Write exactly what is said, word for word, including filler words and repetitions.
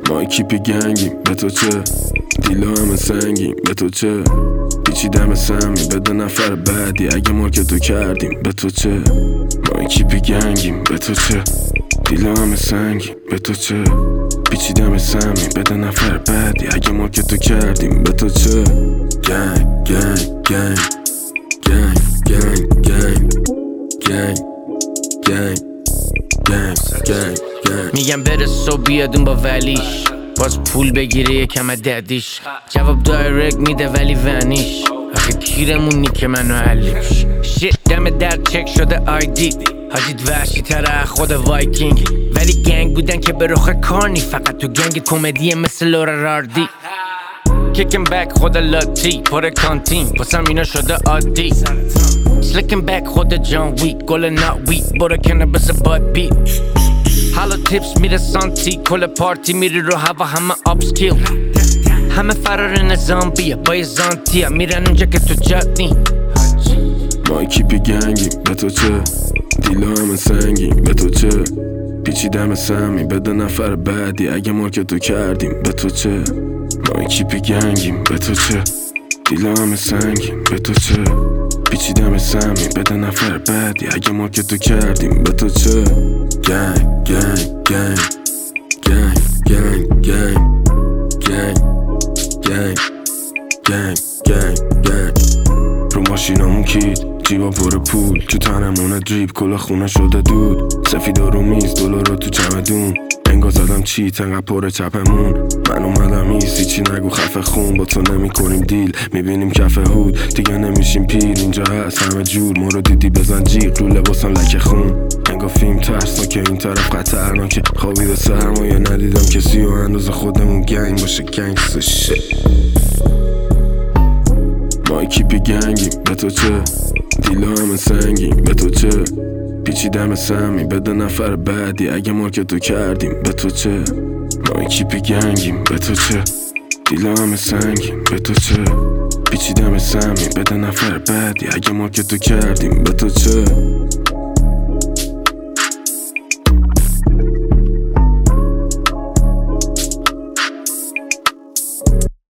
ما کیپی گنگیم به تو چه؟ دیلا همه سنگیم به تو چه؟ پیچیدم سمی بده نفر بعدی اگه ما که تو کردیم به تو چه؟ ما کیپی گنگیم به تو چه؟ دیلا همه سنگیم به تو چه؟ پیچیدم سمی بده نفر بعدی اگه ما که تو کردیم به تو چه؟ گنگ گنگ گنگ گنگ گنگ گنگ گنگ گنگ گنگ گنگ گنگ میگم برس و بیادون با ولیش باز پول بگیره یکم ددیش جواب دایرکت میده ولی ونیش آخه کیرمونی که منو حلیش شیت دم در چک شده آیدی حاجید وحشی تره خود وایکینگ ولی گنگ بودن که به رخ کارنی فقط تو گنگ کمدی مثل لورا راردی کیکن بک خود لاتی پر کانتین واسم اینا شده عادی سلیکن بک خود جان ویک گل نات ویک برو کنه بس باد بیت حالا تیپس میره سانتی کل پارتی میری رو هوا همه آپسکیل همه فرار نظامبیه با یه زانتیه میرن اونجا که تو جات نی ما کیپی گنگیم به تو چه؟ دیلا همه سنگیم به تو چه؟ پیچیدم سمی بده نفر بعدی اگه ما که تو کردیم به تو چه؟ ما کیپی گنگیم به تو چه؟ دیلا همه سنگیم به تو چه؟ پیچیدم سمی بده نفر بعدی اگه ما که تو کردیم به تو چه؟ گنگ گنگ گنگ گنگ گنگ گنگ گنگ گنگ گنگ گنگ گنگ رو ماشینامون کید جیبا پر پول تو تنمونه دریپ کلا خونه شده دود سفیدا رو میز دلارا تو چمدون انگار زدم چیت انقدر پر چپمون من اومدم ایسی چی نگو خفه خون با تو نمی کنیم دیل میبینیم کف هود دیگه نمیشیم پیر اینجا هست همه جور ما رو دیدی بزن جیغ رو لباسم لکه خون انگار فیلم ترسناکه این طرف خطرناکه خوابیده سرمایه ندیدم کسی و انداز خودمون گنگ باشه گنگستر شت ما کیپی گنگیم به تو چه؟ دیلا همه سنگیم به تو چه؟ پیچیدم سمی بده نفر بعدی اگه ما که تو کردیم به تو چه؟ ما کیپی گنگیم به تو چه؟ دیلا همه سنگیم به تو چه؟ پیچیدم سمی بده نفر بعدی اگه ما که تو کردیم به تو چه؟